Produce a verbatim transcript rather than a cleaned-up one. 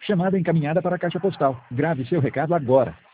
Chamada encaminhada para a caixa postal. Grave seu recado agora.